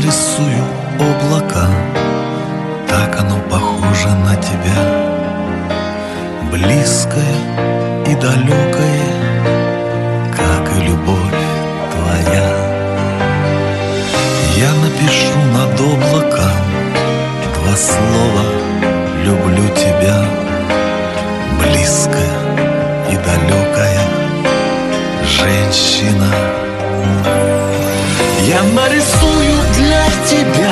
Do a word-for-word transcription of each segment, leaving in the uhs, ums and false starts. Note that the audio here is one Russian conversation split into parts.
нарисую облака, так оно похоже на тебя, близкое и далекое, как и любовь твоя. Я напишу над облаком два слова: люблю тебя, близкая и далекая женщина. Я нарисую для тебя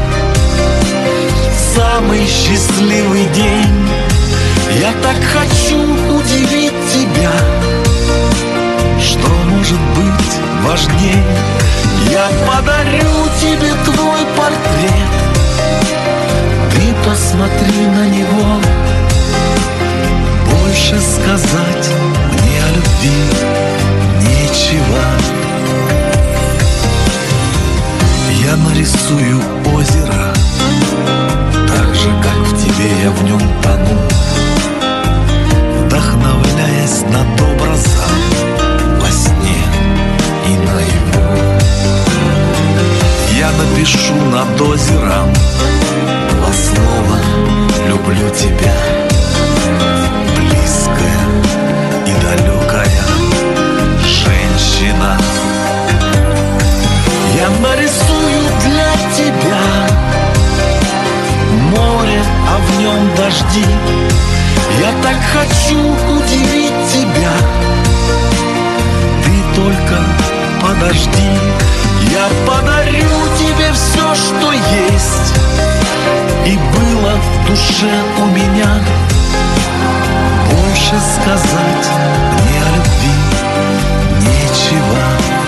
самый счастливый день. Я так хочу удивить тебя, что может быть важней. Я подарю тебе твой портрет, ты посмотри на него. Больше сказать мне о любви нечего. Я нарисую озеро, так же, как в тебе я в нем тону, вдохновляясь над образом во сне и наяву. Я напишу над озером два слова: люблю тебя, близкая и далекая женщина. Я нарисую для тебя море, а в нем дожди. Я так хочу удивить тебя, ты только подожди. Я подарю тебе все, что есть и было в душе у меня. Больше сказать мне о любви нечего.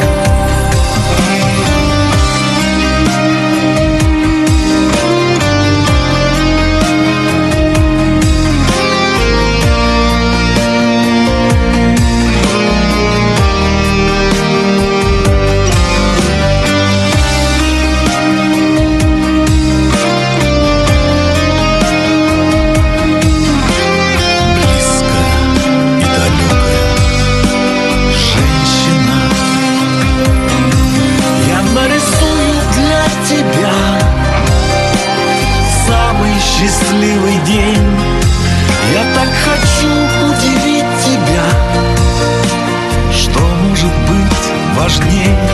Счастливый день. Я так хочу удивить тебя, что может быть важнее.